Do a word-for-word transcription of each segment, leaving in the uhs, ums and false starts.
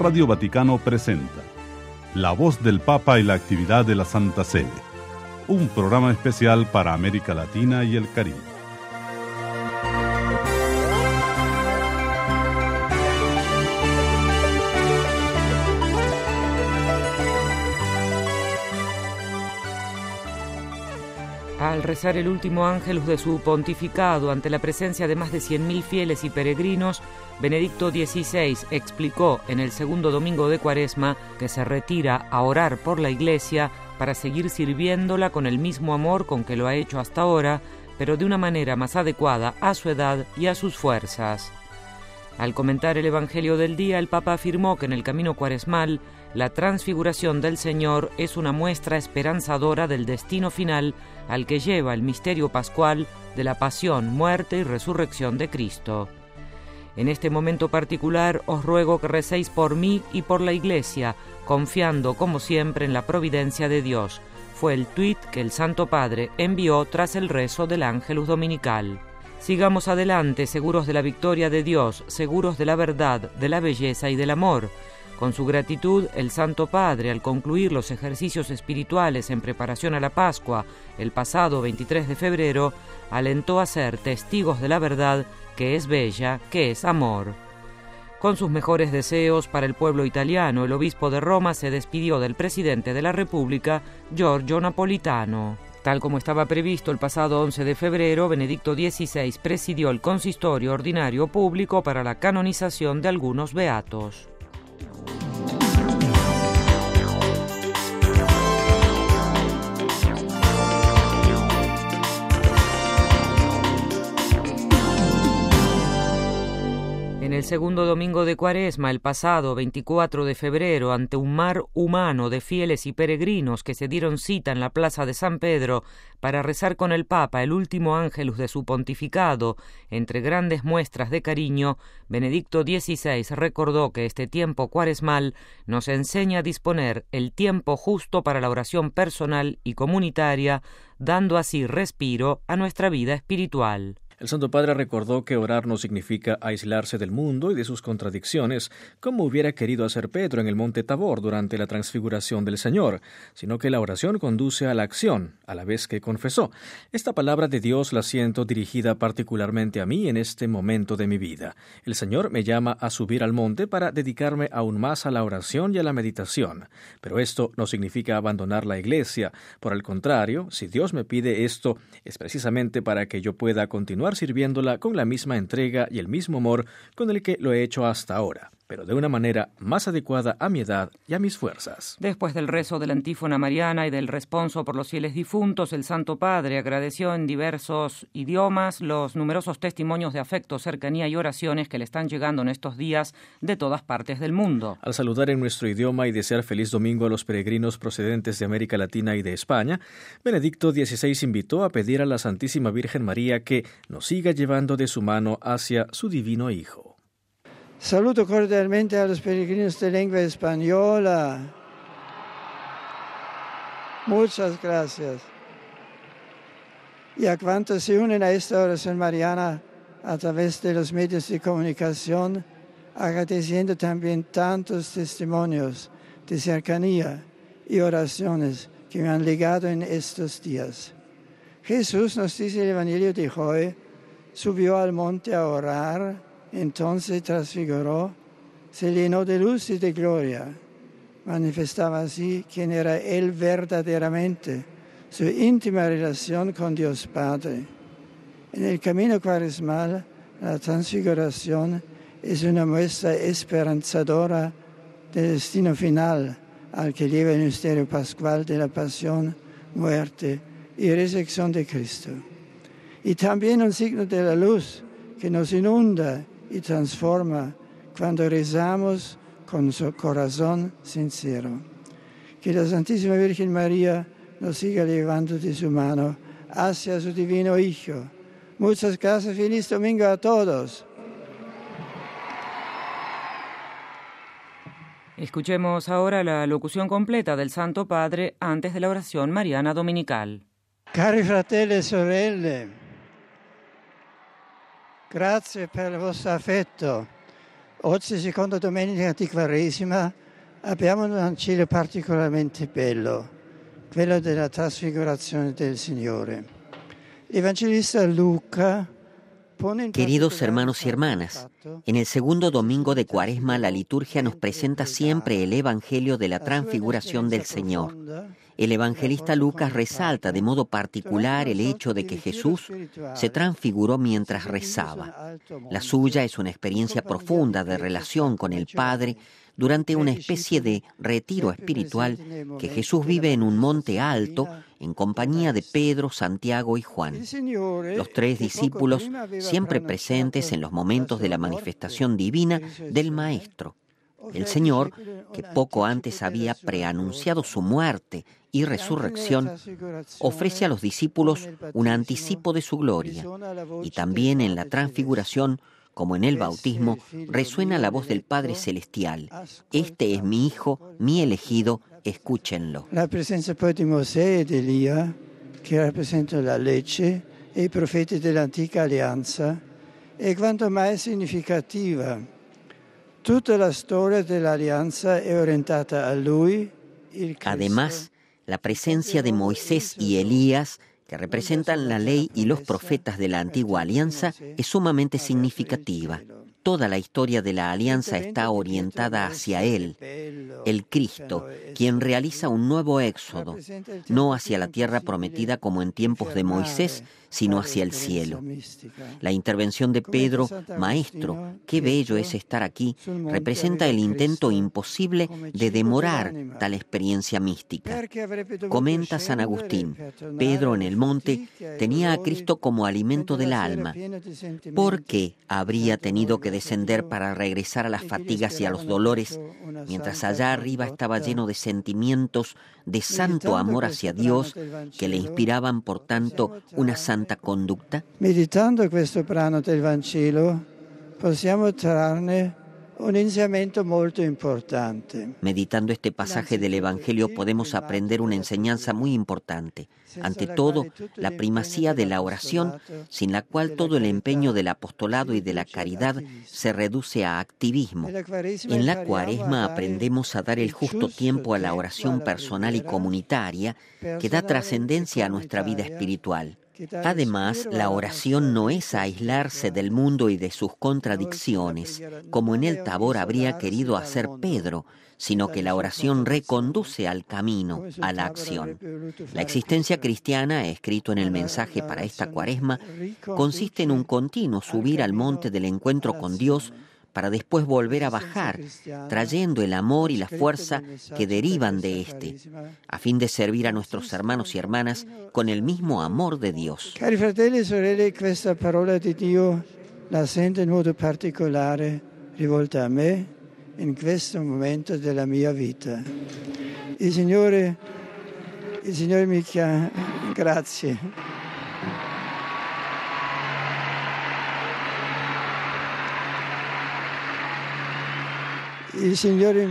Radio Vaticano presenta La Voz del Papa y la actividad de la Santa Sede, un programa especial para América Latina y el Caribe. Al rezar el último ángelus de su pontificado ante la presencia de más de cien mil fieles y peregrinos, Benedicto dieciséis explicó en el segundo domingo de Cuaresma que se retira a orar por la Iglesia para seguir sirviéndola con el mismo amor con que lo ha hecho hasta ahora, pero de una manera más adecuada a su edad y a sus fuerzas. Al comentar el Evangelio del día, el Papa afirmó que en el camino cuaresmal la transfiguración del Señor es una muestra esperanzadora del destino final al que lleva el misterio pascual de la pasión, muerte y resurrección de Cristo. En este momento particular os ruego que recéis por mí y por la Iglesia, confiando como siempre en la providencia de Dios. Fue el tuit que el Santo Padre envió tras el rezo del Ángelus Dominical. Sigamos adelante, seguros de la victoria de Dios, seguros de la verdad, de la belleza y del amor. Con su gratitud, el Santo Padre, al concluir los ejercicios espirituales en preparación a la Pascua, el pasado veintitrés de febrero, alentó a ser testigos de la verdad, que es bella, que es amor. Con sus mejores deseos para el pueblo italiano, el obispo de Roma se despidió del presidente de la República, Giorgio Napolitano. Tal como estaba previsto el pasado once de febrero, Benedicto dieciséis presidió el consistorio ordinario público para la canonización de algunos beatos. En el segundo domingo de Cuaresma, el pasado veinticuatro de febrero, ante un mar humano de fieles y peregrinos que se dieron cita en la plaza de San Pedro para rezar con el Papa el último ángelus de su pontificado, entre grandes muestras de cariño, Benedicto dieciséis recordó que este tiempo cuaresmal nos enseña a disponer el tiempo justo para la oración personal y comunitaria, dando así respiro a nuestra vida espiritual. El Santo Padre recordó que orar no significa aislarse del mundo y de sus contradicciones, como hubiera querido hacer Pedro en el monte Tabor durante la transfiguración del Señor, sino que la oración conduce a la acción, a la vez que confesó. Esta palabra de Dios la siento dirigida particularmente a mí en este momento de mi vida. El Señor me llama a subir al monte para dedicarme aún más a la oración y a la meditación. Pero esto no significa abandonar la iglesia. Por el contrario, si Dios me pide esto, es precisamente para que yo pueda continuar sirviéndola con la misma entrega y el mismo amor con el que lo he hecho hasta ahora, pero de una manera más adecuada a mi edad y a mis fuerzas. Después del rezo de la antífona mariana y del responso por los fieles difuntos, el Santo Padre agradeció en diversos idiomas los numerosos testimonios de afecto, cercanía y oraciones que le están llegando en estos días de todas partes del mundo. Al saludar en nuestro idioma y desear feliz domingo a los peregrinos procedentes de América Latina y de España, Benedicto dieciséis invitó a pedir a la Santísima Virgen María que nos siga llevando de su mano hacia su divino Hijo. Saluto cordialmente a los peregrinos de lengua española. Muchas gracias. Y a cuantos se unen a esta oración mariana a través de los medios de comunicación, agradeciendo también tantos testimonios de cercanía y oraciones que me han llegado en estos días. Jesús, nos dice el Evangelio de hoy, subió al monte a orar, entonces transfiguró, se llenó de luz y de gloria. Manifestaba así quién era Él verdaderamente, su íntima relación con Dios Padre. En el camino cuaresmal, la transfiguración es una muestra esperanzadora del destino final al que lleva el misterio pascual de la pasión, muerte y resurrección de Cristo. Y también un signo de la luz que nos inunda y transforma cuando rezamos con su corazón sincero. Que la Santísima Virgen María nos siga llevando de su mano hacia su divino Hijo. Muchas gracias, feliz domingo a todos. Escuchemos ahora la locución completa del Santo Padre antes de la oración mariana dominical. Cari fratelli e sorelle, grazie per il vostro affetto. Oggi, seconda domenica di Quaresima, abbiamo un Vangelo particolarmente bello, quello della trasfigurazione del Signore. El evangelista Luca. Queridos hermanos y hermanas, en el segundo domingo de Cuaresma la liturgia nos presenta siempre el Evangelio de la Transfiguración del Señor. El evangelista Lucas resalta de modo particular el hecho de que Jesús se transfiguró mientras rezaba. La suya es una experiencia profunda de relación con el Padre durante una especie de retiro espiritual que Jesús vive en un monte alto en compañía de Pedro, Santiago y Juan. Los tres discípulos siempre presentes en los momentos de la manifestación divina del Maestro. El Señor, que poco antes había preanunciado su muerte y resurrección, ofrece a los discípulos un anticipo de su gloria. Y también en la transfiguración, como en el bautismo, resuena la voz del Padre Celestial. Este es mi Hijo, mi elegido, escúchenlo. La presencia poi di Mosè e di Elia, che rappresentano la legge e i profeti dell'antica alleanza, è quanto mai significativa. Tutta la storia dell'alleanza è orientata a Lui, il Cristo. Además, la presencia de Moisés y Elías, que representan la ley y los profetas de la antigua alianza, es sumamente significativa. Toda la historia de la alianza está orientada hacia Él, el Cristo, quien realiza un nuevo éxodo, no hacia la tierra prometida como en tiempos de Moisés, sino hacia el cielo. La intervención de Pedro, Maestro, qué bello es estar aquí, representa el intento imposible de demorar tal experiencia mística. Comenta San Agustín, Pedro en el monte tenía a Cristo como alimento del alma. ¿Por qué habría tenido que descender para regresar a las fatigas y a los dolores, mientras allá arriba estaba lleno de sentimientos de santo amor hacia Dios que le inspiraban, por tanto, una santa conducta? Meditando questo brano del Vangelo, possiamo trarne un insegnamento molto importante. Meditando este pasaje del Evangelio podemos aprender una enseñanza muy importante. Ante todo, la primacía de la oración, sin la cual todo el empeño del apostolado y de la caridad se reduce a activismo. En la Cuaresma aprendemos a dar el justo tiempo a la oración personal y comunitaria que da trascendencia a nuestra vida espiritual. Además, la oración no es aislarse del mundo y de sus contradicciones, como en el Tabor habría querido hacer Pedro, sino que la oración reconduce al camino, a la acción. La existencia cristiana, escrito en el mensaje para esta Cuaresma, consiste en un continuo subir al monte del encuentro con Dios para después volver a bajar, trayendo el amor y la fuerza que derivan de éste, a fin de servir a nuestros hermanos y hermanas con el mismo amor de Dios. Cari fratelli e sorelle, questa parola di Dio la sento in modo particolare rivolta a me in questo momento della mia vita. Il Signore, il Signore mi chiama, grazie. Il Signore,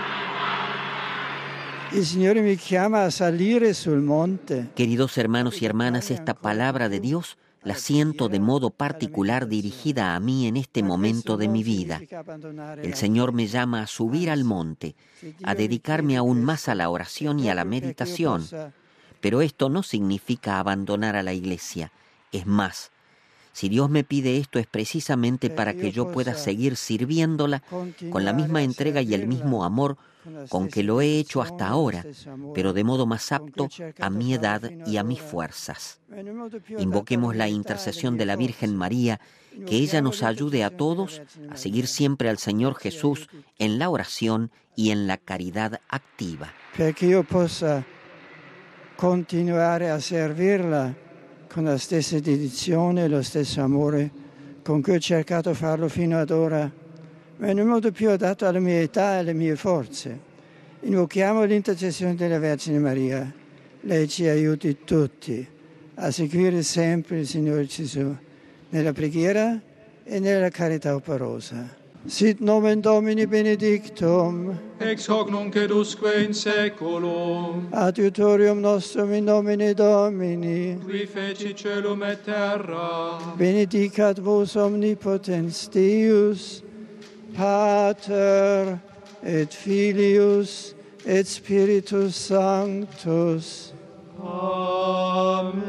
il Signore mi chiama a salire sul monte. Queridos hermanos y hermanas, esta palabra de Dios la siento de modo particular dirigida a mí en este momento de mi vida. El Señor me llama a subir al monte, a dedicarme aún más a la oración y a la meditación. Pero esto no significa abandonar a la iglesia. Es más, si Dios me pide esto es precisamente para que yo pueda seguir sirviéndola con la misma entrega y el mismo amor con que lo he hecho hasta ahora, pero de modo más apto a mi edad y a mis fuerzas. Invoquemos la intercesión de la Virgen María, que ella nos ayude a todos a seguir siempre al Señor Jesús en la oración y en la caridad activa. Para que yo pueda continuar a servirla con la stessa dedizione e lo stesso amore con cui ho cercato farlo fino ad ora, ma in un modo più adatto alla mia età e alle mie forze. Invochiamo l'intercessione della Vergine Maria. Lei ci aiuti tutti a seguire sempre il Signore Gesù nella preghiera e nella carità operosa. Sit nomen Domini benedictum, ex hoc nunc et usque in saeculum, adiutorium nostrum in nomine Domini, qui feci celum et terra. Benedicat vos omnipotens Deus, Pater et Filius et Spiritus Sanctus. Amen.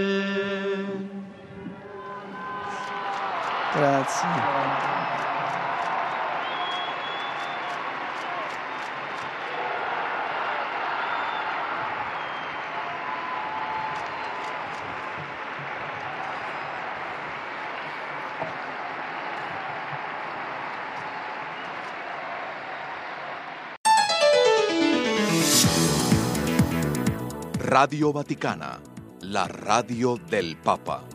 Grazie. Radio Vaticana, la radio del Papa.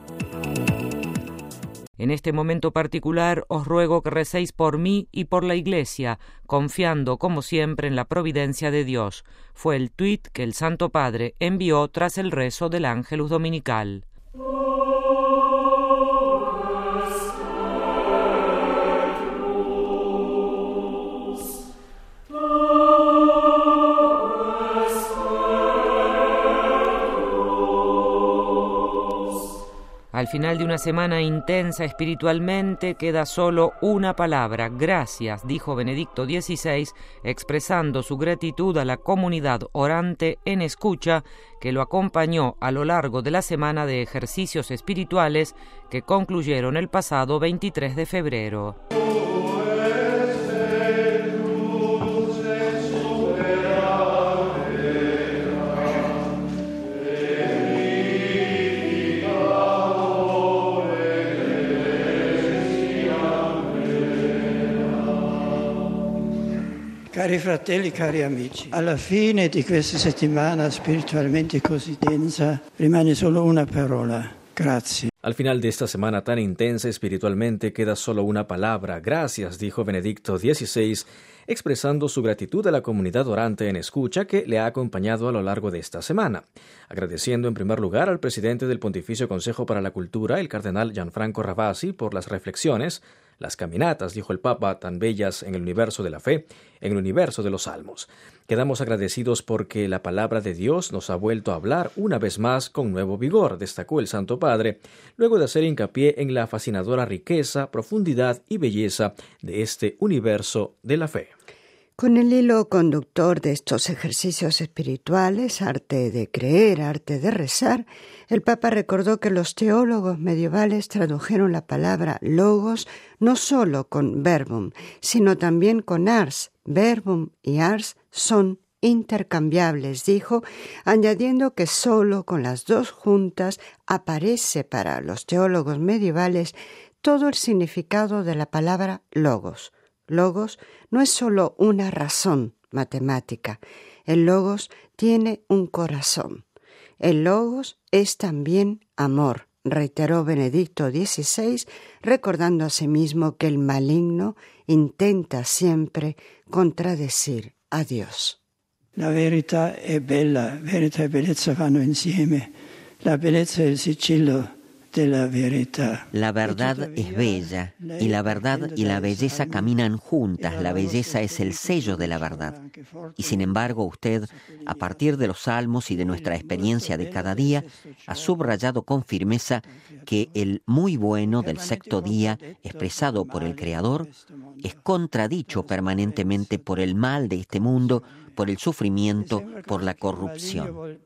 En este momento particular os ruego que recéis por mí y por la Iglesia, confiando como siempre en la providencia de Dios. Fue el tuit que el Santo Padre envió tras el rezo del Ángelus Dominical. Al final de una semana intensa espiritualmente queda solo una palabra, gracias, dijo Benedicto dieciséis, expresando su gratitud a la comunidad orante en escucha que lo acompañó a lo largo de la semana de ejercicios espirituales que concluyeron el pasado veintitrés de febrero. Cari fratelli, cari amici, alla fine di questa settimana spiritualmente così densa rimane solo una parola, grazie. Al final de esta semana tan intensa espiritualmente queda solo una palabra, gracias, dijo Benedicto dieciséis, expresando su gratitud a la comunidad orante en escucha que le ha acompañado a lo largo de esta semana, agradeciendo en primer lugar al presidente del Pontificio Consejo para la Cultura, el cardenal Gianfranco Ravasi, por las reflexiones, las caminatas, dijo el Papa, tan bellas en el universo de la fe, en el universo de los salmos. Quedamos agradecidos porque la palabra de Dios nos ha vuelto a hablar una vez más con nuevo vigor, destacó el Santo Padre, luego de hacer hincapié en la fascinadora riqueza, profundidad y belleza de este universo de la fe. Con el hilo conductor de estos ejercicios espirituales, arte de creer, arte de rezar, el Papa recordó que los teólogos medievales tradujeron la palabra logos no solo con verbum, sino también con ars. Verbum y ars son intercambiables, dijo, añadiendo que solo con las dos juntas aparece para los teólogos medievales todo el significado de la palabra logos. Logos no es solo una razón matemática. El logos tiene un corazón. El logos es también amor, reiteró Benedicto dieciséis, recordando asimismo que el maligno intenta siempre contradecir a Dios. La verità è bella, verità e bellezza vanno insieme. La bellezza è il sigillo della verità. La verdad es bella, y la verdad y la belleza caminan juntas. La belleza es el sello de la verdad. Y sin embargo, usted, a partir de los salmos y de nuestra experiencia de cada día, ha subrayado con firmeza que el muy bueno del sexto día, expresado por el Creador, es contradicho permanentemente por el mal de este mundo, por el sufrimiento, por la corrupción.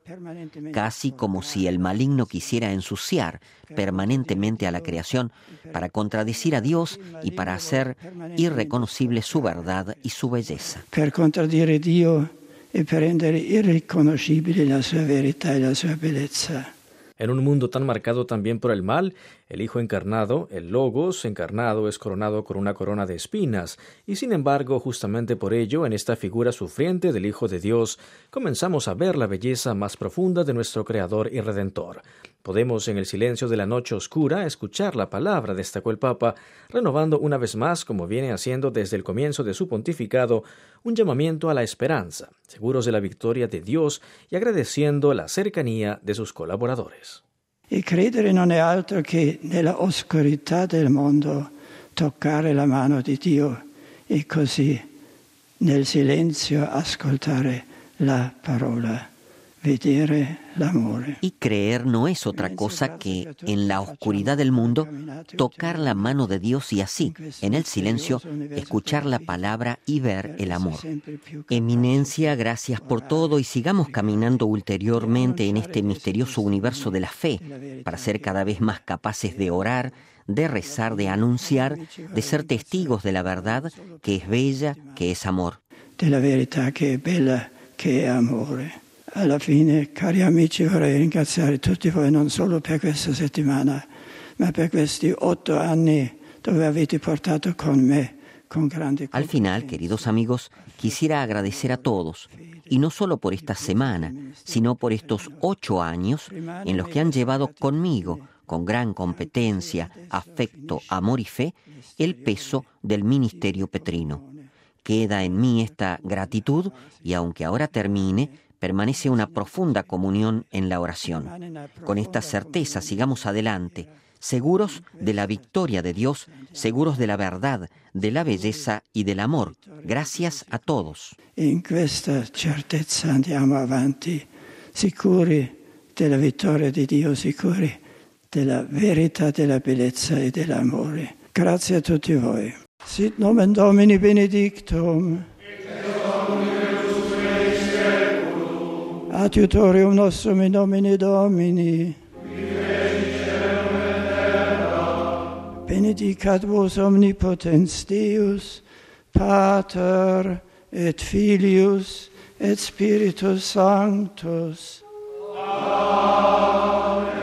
Casi como si el maligno quisiera ensuciar permanentemente a la creación para contradecir a Dios y para hacer irreconocible su verdad y su belleza. Per contraddire Dio e per rendere irriconoscibile la sua verità e la sua bellezza. En un mundo tan marcado también por el mal, el Hijo encarnado, el Logos encarnado, es coronado con una corona de espinas, y sin embargo, justamente por ello, en esta figura sufriente del Hijo de Dios, comenzamos a ver la belleza más profunda de nuestro Creador y Redentor. Podemos, en el silencio de la noche oscura, escuchar la palabra, destacó el Papa, renovando una vez más, como viene haciendo desde el comienzo de su pontificado, un llamamiento a la esperanza, seguros de la victoria de Dios y agradeciendo la cercanía de sus colaboradores. E credere non è altro che nella oscurità del mondo toccare la mano di Dio e così nel silenzio ascoltare la parola. Y creer no es otra cosa que, en la oscuridad del mundo, tocar la mano de Dios y así, en el silencio, escuchar la palabra y ver el amor. Eminencia, gracias por todo y sigamos caminando ulteriormente en este misterioso universo de la fe, para ser cada vez más capaces de orar, de rezar, de anunciar, de ser testigos de la verdad, que es bella, que es amor. De la verità che è bella, che è amore. Alla fine, cari amici, vorrei ringraziare tutti voi non solo per questa settimana, ma per questi otto anni dove avete portato con me con grande Al final, queridos amigos, quisiera agradecer a todos, y no solo por esta semana, sino por estos ocho años en los que han llevado conmigo, con gran competencia, afecto, amor y fe, el peso del ministerio petrino. Queda en mí esta gratitud y aunque ahora termine, permanece una profunda comunión en la oración. Con esta certeza sigamos adelante, seguros de la victoria de Dios, seguros de la verdad, de la belleza y del amor. Gracias a todos. In questa certezza andiamo avanti, sicuri della vittoria di Dio, sicuri della verità, della bellezza e dell'amore. Grazie a tutti voi. Sit nomen Domini benedictum. Adiutorium nostrum in nomine Domini. Benedicat vos omnipotens Deus, Pater et Filius et Spiritus Sanctus. Amen.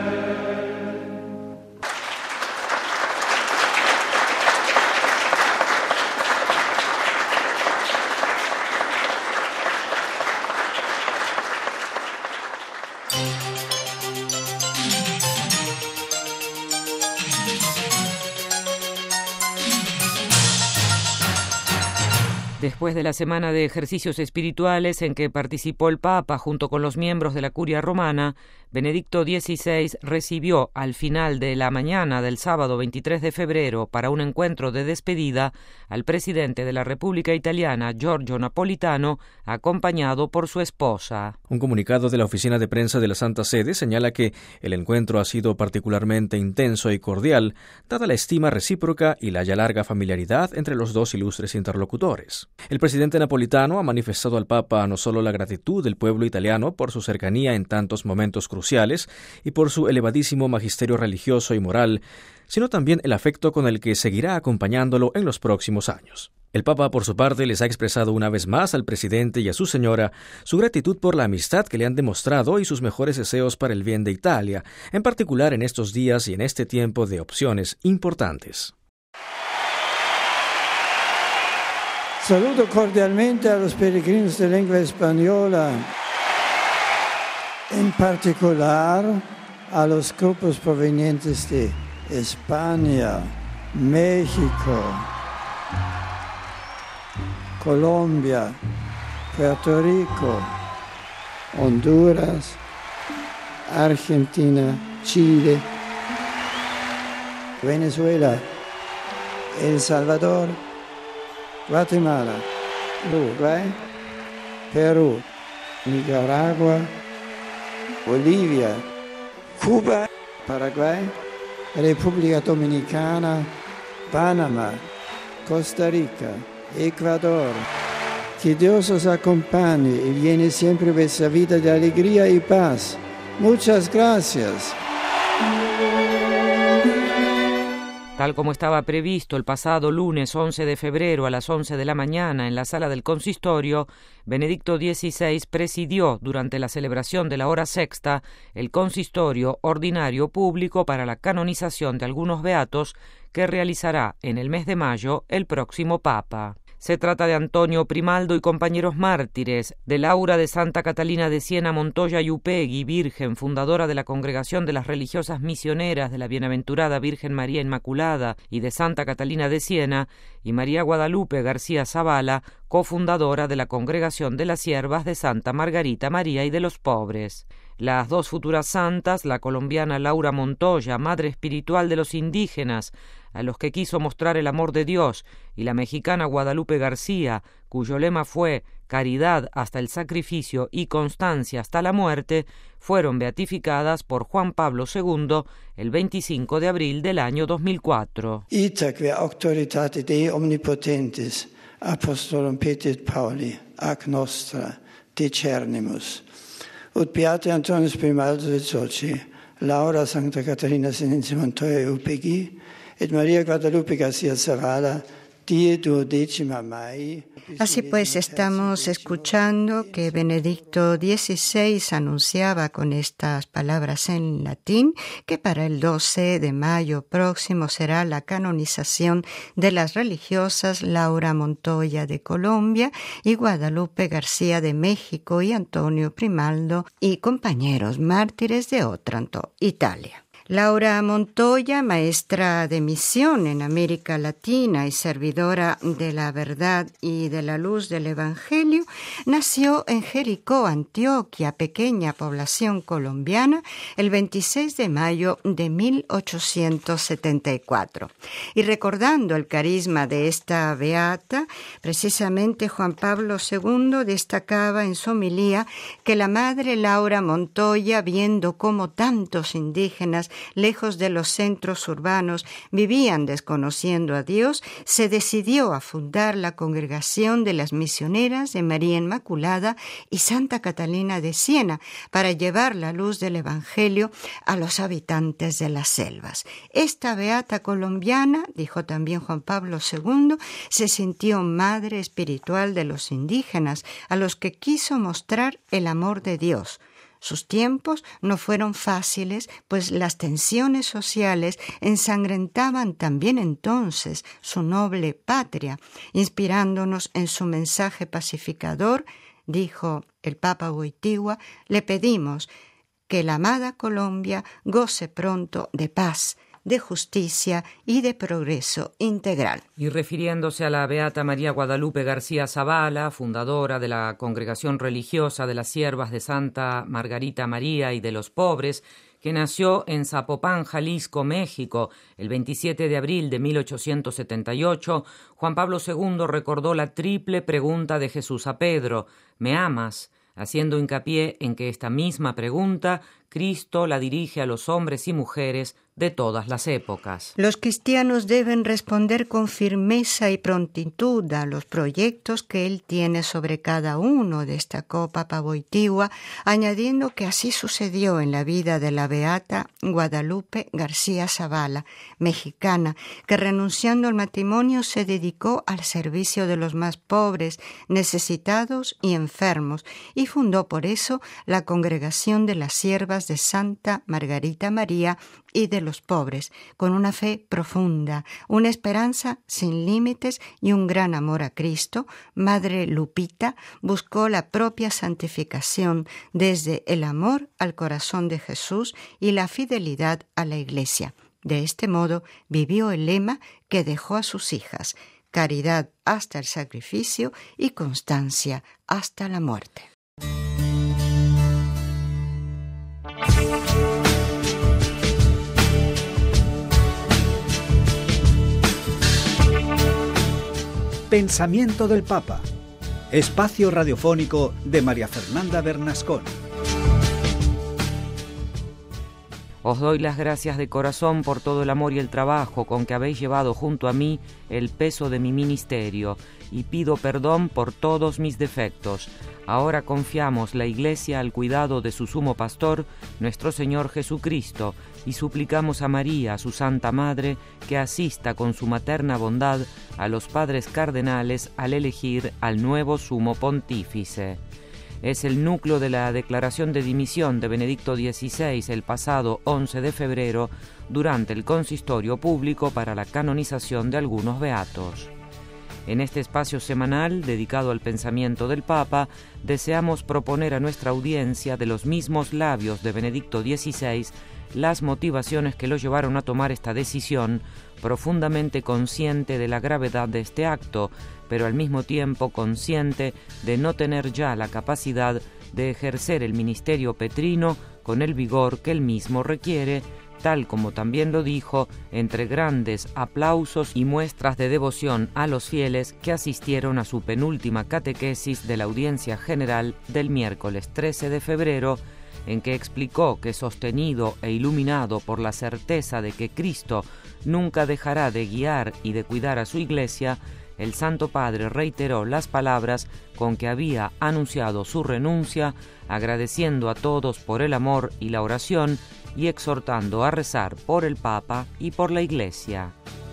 Después de la semana de ejercicios espirituales en que participó el Papa junto con los miembros de la Curia Romana, Benedicto dieciséis recibió al final de la mañana del sábado veintitrés de febrero para un encuentro de despedida al presidente de la República Italiana, Giorgio Napolitano, acompañado por su esposa. Un comunicado de la Oficina de Prensa de la Santa Sede señala que el encuentro ha sido particularmente intenso y cordial, dada la estima recíproca y la ya larga familiaridad entre los dos ilustres interlocutores. El presidente napolitano ha manifestado al Papa no solo la gratitud del pueblo italiano por su cercanía en tantos momentos cruciales y por su elevadísimo magisterio religioso y moral, sino también el afecto con el que seguirá acompañándolo en los próximos años. El Papa, por su parte, les ha expresado una vez más al presidente y a su señora su gratitud por la amistad que le han demostrado y sus mejores deseos para el bien de Italia, en particular en estos días y en este tiempo de opciones importantes. Saluto cordialmente a los peregrinos de lengua española, en particular a los grupos provenientes de España, México, Colombia, Puerto Rico, Honduras, Argentina, Chile, Venezuela, El Salvador, Guatemala, Uruguay, Perú, Nicaragua, Bolivia, Cuba, Paraguay, República Dominicana, Panamá, Costa Rica, Ecuador. Que Dios os acompañe y llene siempre vuestra vida de alegría y paz. Muchas gracias. Tal como estaba previsto el pasado lunes once de febrero a las once de la mañana en la sala del consistorio, Benedicto dieciséis presidió durante la celebración de la hora sexta el consistorio ordinario público para la canonización de algunos beatos que realizará en el mes de mayo el próximo Papa. Se trata de Antonio Primaldo y compañeros mártires, de Laura de Santa Catalina de Siena Montoya y Upegui, virgen, fundadora de la Congregación de las Religiosas Misioneras de la Bienaventurada Virgen María Inmaculada y de Santa Catalina de Siena, y María Guadalupe García Zavala, cofundadora de la Congregación de las Siervas de Santa Margarita María y de los Pobres. Las dos futuras santas, la colombiana Laura Montoya, madre espiritual de los indígenas, a los que quiso mostrar el amor de Dios, y la mexicana Guadalupe García, cuyo lema fue caridad hasta el sacrificio y constancia hasta la muerte, fueron beatificadas por Juan Pablo segundo el veinticinco de abril del año dos mil cuatro. Itaque auctoritate Dei omnipotentis, apostolum Petri et Pauli, ac nostra, discernimus. Ut beate Antonius Primaldo de Soci, Laura Sancta Caterina Sinensis Montoya Upegui, et María Guadalupe García Zavala, Así pues, estamos escuchando que Benedicto dieciséis anunciaba con estas palabras en latín que para el doce de mayo próximo será la canonización de las religiosas Laura Montoya de Colombia y Guadalupe García de México y Antonio Primaldo y compañeros mártires de Otranto, Italia. Laura Montoya, maestra de misión en América Latina y servidora de la verdad y de la luz del Evangelio, nació en Jericó, Antioquia, pequeña población colombiana, el veintiséis de mayo de mil ochocientos setenta y cuatro. Y recordando el carisma de esta beata, precisamente Juan Pablo segundo destacaba en su homilía que la madre Laura Montoya, viendo cómo tantos indígenas lejos de los centros urbanos vivían desconociendo a Dios, se decidió a fundar la Congregación de las Misioneras de María Inmaculada y Santa Catalina de Siena para llevar la luz del Evangelio a los habitantes de las selvas. Esta beata colombiana, dijo también Juan Pablo segundo, se sintió madre espiritual de los indígenas, a los que quiso mostrar el amor de Dios. Sus tiempos no fueron fáciles, pues las tensiones sociales ensangrentaban también entonces su noble patria. Inspirándonos en su mensaje pacificador, dijo el Papa Wojtyła, le pedimos que la amada Colombia goce pronto de paz, de justicia y de progreso integral. Y refiriéndose a la beata María Guadalupe García Zavala, fundadora de la Congregación Religiosa de las Siervas de Santa Margarita María y de los Pobres, que nació en Zapopan, Jalisco, México, el veintisiete de abril de mil ochocientos setenta y ocho, Juan Pablo segundo recordó la triple pregunta de Jesús a Pedro: ¿me amas?, haciendo hincapié en que esta misma pregunta Cristo la dirige a los hombres y mujeres de todas las épocas. Los cristianos deben responder con firmeza y prontitud a los proyectos que Él tiene sobre cada uno, destacó Papa Wojtyła, añadiendo que así sucedió en la vida de la beata Guadalupe García Zavala, mexicana, que renunciando al matrimonio se dedicó al servicio de los más pobres, necesitados y enfermos, y fundó por eso la Congregación de las Siervas de Santa Margarita María y de los pobres, con una fe profunda, una esperanza sin límites y un gran amor a Cristo. Madre Lupita buscó la propia santificación desde el amor al corazón de Jesús y la fidelidad a la Iglesia. De este modo vivió el lema que dejó a sus hijas: caridad hasta el sacrificio y constancia hasta la muerte. Pensamiento del Papa, espacio radiofónico de María Fernanda Bernascón. Os doy las gracias de corazón por todo el amor y el trabajo con que habéis llevado junto a mí el peso de mi ministerio, y pido perdón por todos mis defectos. Ahora confiamos la Iglesia al cuidado de su sumo pastor, nuestro Señor Jesucristo, y suplicamos a María, su Santa Madre, que asista con su materna bondad a los padres cardenales al elegir al nuevo sumo pontífice. Es el núcleo de la declaración de dimisión de Benedicto dieciséis el pasado once de febrero durante el consistorio público para la canonización de algunos beatos. En este espacio semanal dedicado al pensamiento del Papa, deseamos proponer a nuestra audiencia, de los mismos labios de Benedicto dieciséis, las motivaciones que lo llevaron a tomar esta decisión, profundamente consciente de la gravedad de este acto, pero al mismo tiempo consciente de no tener ya la capacidad de ejercer el ministerio petrino con el vigor que él mismo requiere, tal como también lo dijo, entre grandes aplausos y muestras de devoción a los fieles que asistieron a su penúltima catequesis de la audiencia general del miércoles trece de febrero, en que explicó que, sostenido e iluminado por la certeza de que Cristo nunca dejará de guiar y de cuidar a su Iglesia, el Santo Padre reiteró las palabras con que había anunciado su renuncia, agradeciendo a todos por el amor y la oración y exhortando a rezar por el Papa y por la Iglesia.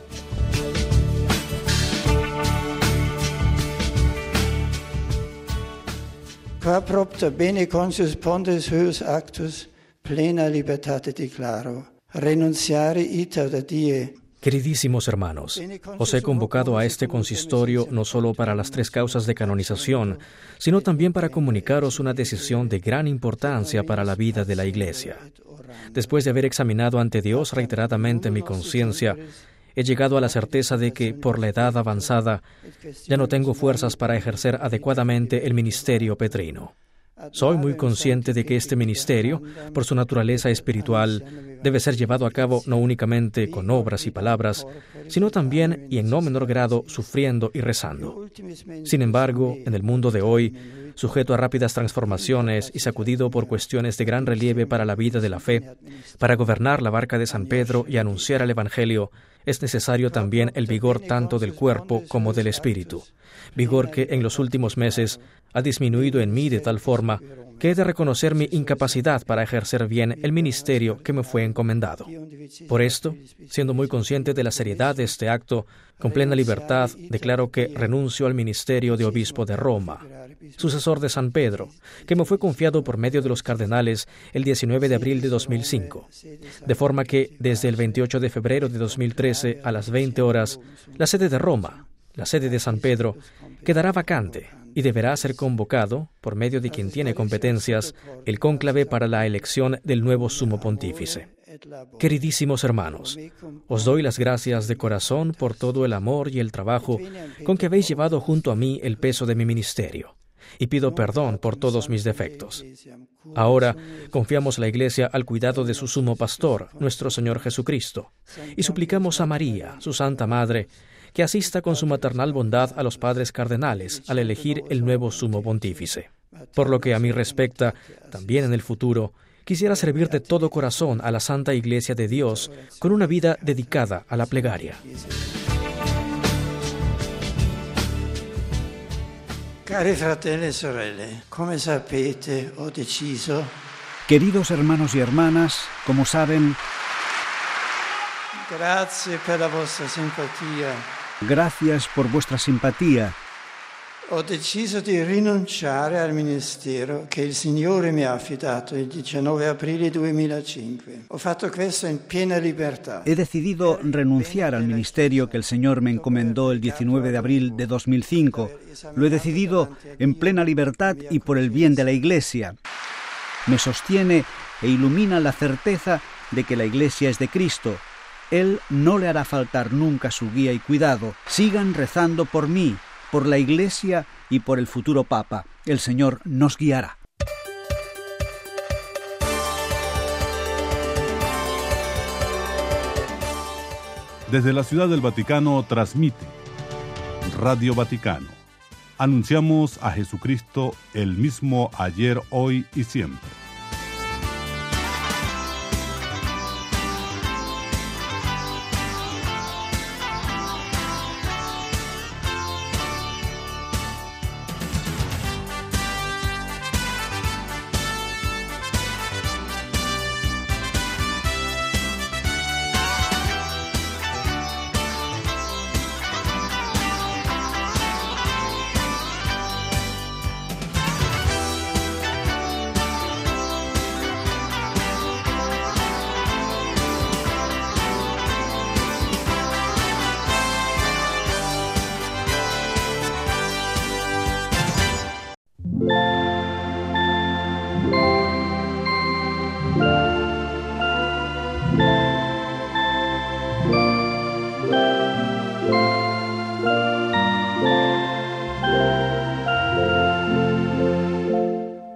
Qua propter bene consus pontes huius actus, plena libertate declaro, renunciare ita da die. Queridísimos hermanos, os he convocado a este consistorio no solo para las tres causas de canonización, sino también para comunicaros una decisión de gran importancia para la vida de la Iglesia. Después de haber examinado ante Dios reiteradamente mi conciencia, he llegado a la certeza de que, por la edad avanzada, ya no tengo fuerzas para ejercer adecuadamente el ministerio petrino. Soy muy consciente de que este ministerio, por su naturaleza espiritual, debe ser llevado a cabo no únicamente con obras y palabras, sino también, y en no menor grado, sufriendo y rezando. Sin embargo, en el mundo de hoy, sujeto a rápidas transformaciones y sacudido por cuestiones de gran relieve para la vida de la fe, para gobernar la barca de San Pedro y anunciar el Evangelio, es necesario también el vigor tanto del cuerpo como del espíritu, vigor que en los últimos meses ha disminuido en mí de tal forma que he de reconocer mi incapacidad para ejercer bien el ministerio que me fue encomendado. Por esto, siendo muy consciente de la seriedad de este acto, con plena libertad declaro que renuncio al ministerio de obispo de Roma, sucesor de San Pedro, que me fue confiado por medio de los cardenales el diecinueve de abril de dos mil cinco, de forma que desde el veintiocho de febrero de dos mil trece a las veinte horas, la sede de Roma, la sede de San Pedro, quedará vacante y deberá ser convocado, por medio de quien tiene competencias, el cónclave para la elección del nuevo sumo pontífice. Queridísimos hermanos, os doy las gracias de corazón por todo el amor y el trabajo con que habéis llevado junto a mí el peso de mi ministerio, y pido perdón por todos mis defectos. Ahora confiamos la Iglesia al cuidado de su sumo pastor, nuestro Señor Jesucristo, y suplicamos a María, su Santa Madre, que asista con su maternal bondad a los padres cardenales al elegir el nuevo sumo pontífice. Por lo que a mí respecta, también en el futuro, quisiera servir de todo corazón a la Santa Iglesia de Dios con una vida dedicada a la plegaria. Cari fratelli e sorelle, come sapete, ho deciso. Queridos hermanos y hermanas, como saben, Grazie per la vostra simpatia. Gracias por vuestra simpatía. Ho deciso di rinunciare al ministero che il Signore mi ha affidato il diciannove aprile duemilacinque. Ho fatto questo in piena libertà. He decidido renunciar al ministerio que el Señor me encomendó el diecinueve de abril de dos mil cinco. Lo he decidido en plena libertad y por el bien de la Iglesia. Me sostiene e ilumina la certeza de que la Iglesia es de Cristo. Él no le hará faltar nunca su guía y cuidado. Sigan rezando por mí, por la Iglesia y por el futuro Papa. El Señor nos guiará. Desde la Ciudad del Vaticano transmite Radio Vaticano. Anunciamos a Jesucristo el mismo ayer, hoy y siempre.